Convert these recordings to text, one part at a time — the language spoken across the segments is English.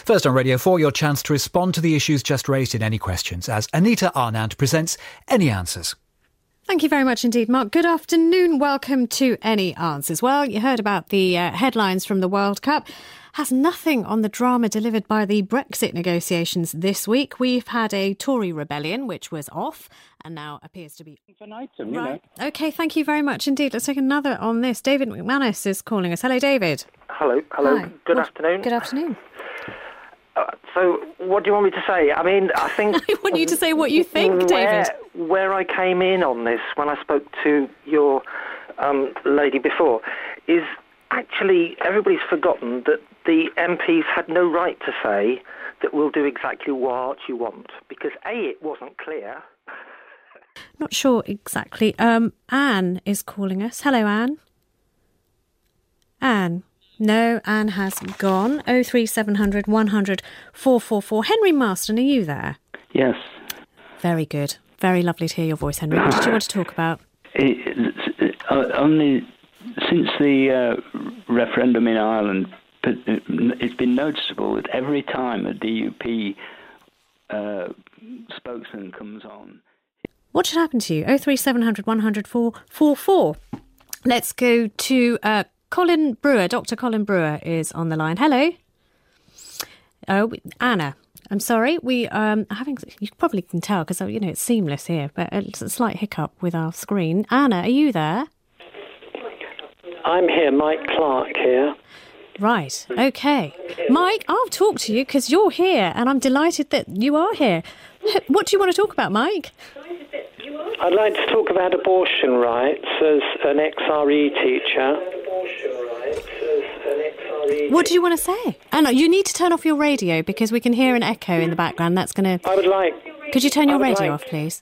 First on Radio 4, your chance to respond to the issues just raised in Any Questions as Anita Arnand presents Any Answers. Thank you very much indeed, Mark. Good afternoon. Welcome to Any Answers. Well, you heard about the headlines from the World Cup. Has nothing on the drama delivered by the Brexit negotiations this week. We've had a Tory rebellion, which was off and now appears to be... Infinitum, right. OK, thank you very much indeed. Let's take another on this. David McManus is calling us. Hello, David. Hello. Hi. Good afternoon. Good afternoon. So, what do you want me to say? I mean, I think... I want you to say what you think, David. Where I came in on this, when I spoke to your lady before, is actually everybody's forgotten that the MPs had no right to say that we'll do exactly what you want, because A, it wasn't clear. Not sure exactly. Anne is calling us. Hello, Anne. Anne. No, Anne has gone. 03700 100 444. Henry Marston, are you there? Yes. Very good. Very lovely to hear your voice, Henry. What did you want to talk about? Only since the referendum in Ireland, it's been noticeable that every time a DUP spokesman comes on... What should happen to you? 03700 100 444. Let's go to Colin Brewer. Dr. Colin Brewer is on the line. Hello. Oh, Anna. I'm sorry. We are having... You probably can tell because, you know, it's seamless here, but it's a slight hiccup with our screen. Anna, are you there? I'm here. Mike Clark here. Right. OK. Mike, I'll talk to you because you're here and I'm delighted that you are here. What do you want to talk about, Mike? I'd like to talk about abortion rights as an XRE teacher. What do you want to say? Anna, you need to turn off your radio because we can hear an echo in the background. That's going to... I would like... Could you turn your radio off, please?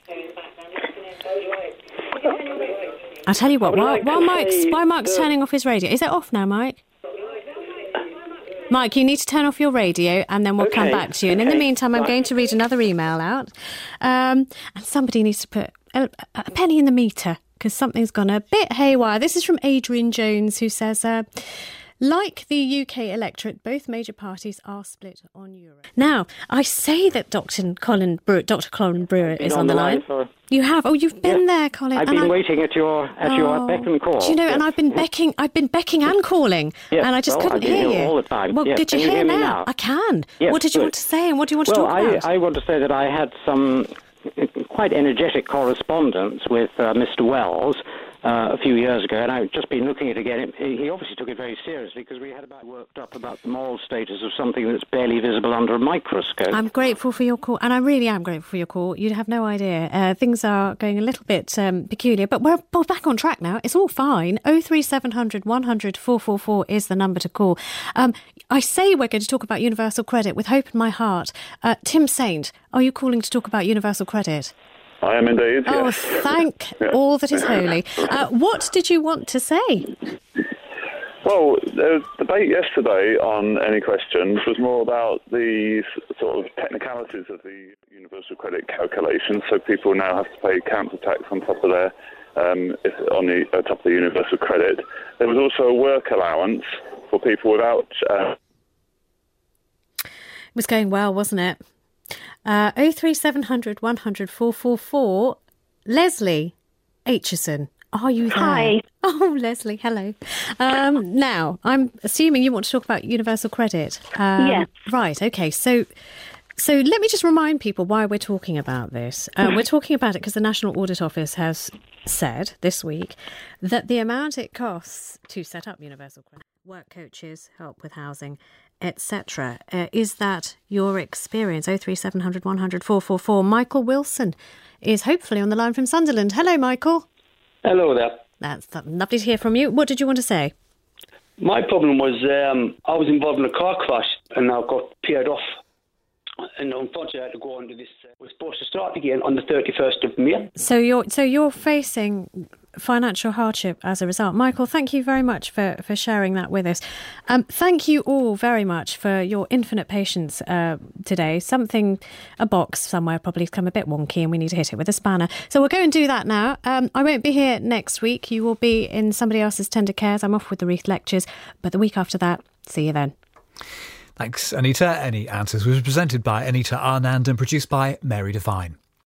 I'll tell you what, while Mike's turning off his radio... Is it off now, Mike? Mike, you need to turn off your radio and then we'll come back to you. And in the meantime, I'm going to read another email out. And somebody needs to put a penny in the meter because something's gone a bit haywire. This is from Adrian Jones, who says... like the UK electorate, both major parties are split on Europe. Now, I say that Dr. Colin Brewer is on the line. You have? Oh, you've been there, Colin. I've been waiting at your beck and call. Do you know? Yes. And I've been becking and calling, and I just couldn't hear you all the time. Well, did you hear now? I can. Yes, what did you want to say, and what do you want to talk about? I want to say that I had some quite energetic correspondence with Mr. Wells a few years ago, and I've just been looking at it again. He obviously took it very seriously because we had worked up about the moral status of something that's barely visible under a microscope. I'm grateful for your call, and I really am grateful for your call. You'd have no idea. Things are going a little bit peculiar, but we're back on track now. It's all fine. 03700 100 444 is the number to call. I say we're going to talk about universal credit with hope in my heart. Tim Saint, are you calling to talk about universal credit? I am indeed, yes. Oh, thank all that is holy. What did you want to say? Well, the debate yesterday on Any Questions was more about the sort of technicalities of the universal credit calculation. So people now have to pay council tax on top of their top of the universal credit. There was also a work allowance for people without... It was going well, wasn't it? 03700 100 444. Leslie Aitchison, are you there? Hi. Oh, Leslie, hello. Now, I'm assuming you want to talk about universal credit. Yes. Right, OK. So let me just remind people why we're talking about this. We're talking about it because the National Audit Office has said this week that the amount it costs to set up universal credit, work coaches, help with housing, etc. Is that your experience? 03700 100 444. Michael Wilson is hopefully on the line from Sunderland. Hello, Michael. Hello there. That's lovely to hear from you. What did you want to say? My problem was I was involved in a car crash and I got paired off. And unfortunately, I had to go under this. We're supposed to start again on the 31st of May. So you're facing financial hardship as a result. Michael, thank you very much for sharing that with us. Thank you all very much for your infinite patience today. A box somewhere probably has come a bit wonky and we need to hit it with a spanner. So we'll go and do that now. I won't be here next week. You will be in somebody else's tender cares. I'm off with the Wreath Lectures. But the week after that, see you then. Thanks, Anita. Any Answers was presented by Anita Arnand and produced by Mary Devine.